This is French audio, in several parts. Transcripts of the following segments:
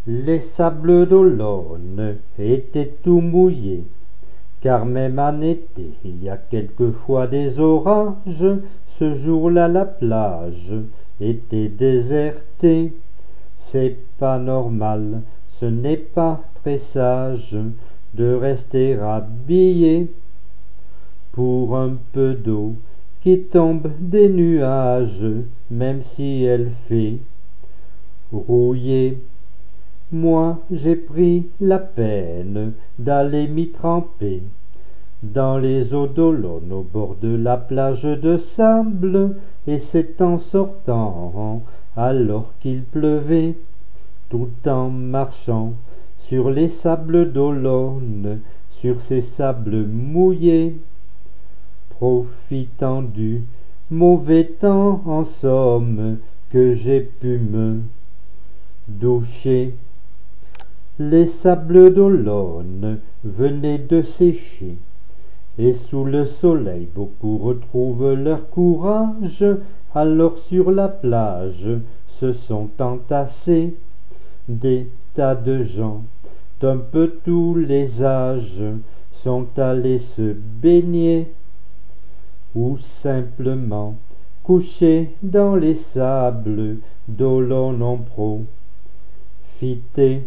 Les sables d'Olonne étaient tout mouillés, car même en été, il y a quelquefois des orages. Ce jour-là, la plage était désertée. C'est pas normal, ce n'est pas très sage de rester habillé pour un peu d'eau qui tombe des nuages, même si elle fait rouiller. Moi, j'ai pris la peine d'aller m'y tremper dans les eaux d'Olonne au bord de la plage de sable, et c'est en sortant alors qu'il pleuvait, tout en marchant sur les sables d'Olonne, sur ces sables mouillés, profitant du mauvais temps en somme que j'ai pu me doucher. Les sables d'Olonne venaient de sécher, et sous le soleil beaucoup retrouvent leur courage. Alors sur la plage se sont entassés des tas de gens d'un peu tous les âges, sont allés se baigner ou simplement couchés dans les sables d'Olonne en profité.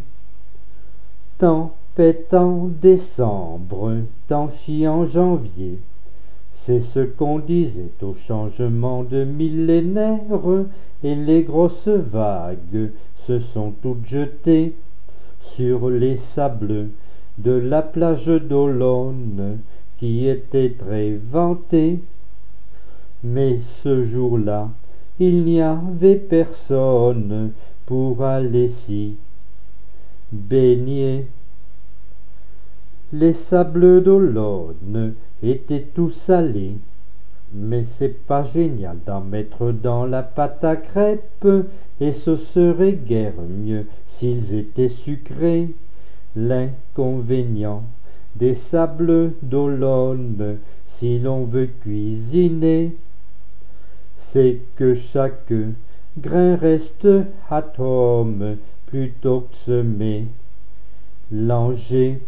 Tempête en décembre, temps chiant en janvier, c'est ce qu'on disait au changement de millénaire, et les grosses vagues se sont toutes jetées sur les sables de la plage d'Olonne qui était très vantée. Mais ce jour-là, il n'y avait personne pour aller s'y baigner. Les sables d'Olonne étaient tout salés, mais c'est pas génial d'en mettre dans la pâte à crêpes, et ce serait guère mieux s'ils étaient sucrés. L'inconvénient des sables d'Olonne, si l'on veut cuisiner, c'est que chaque grain reste atome plutôt que se mélanger.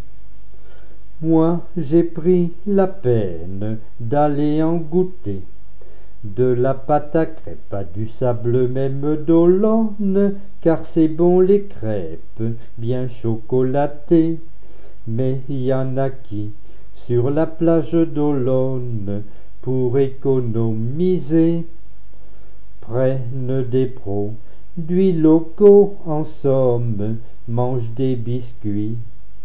Moi, j'ai pris la peine d'aller en goûter de la pâte à crêpes à du sable même d'Olonne, car c'est bon les crêpes bien chocolatées. Mais y en a qui, sur la plage d'Olonne, pour économiser, prennent des produits locaux, en somme, mangent des biscuits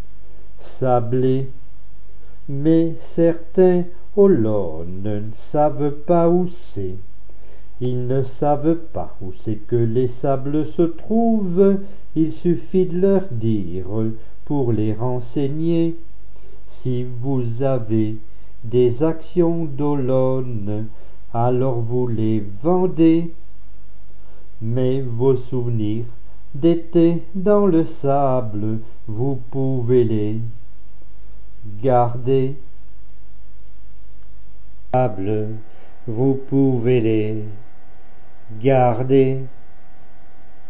sablés. Mais certains Olonne ne savent pas où c'est. Ils ne savent pas où c'est que les sables se trouvent. Il suffit de leur dire pour les renseigner. Si vous avez des actions d'Olonne, alors vous les vendez. Mais vos souvenirs d'été dans le sable, vous pouvez les garder. Vous pouvez les garder.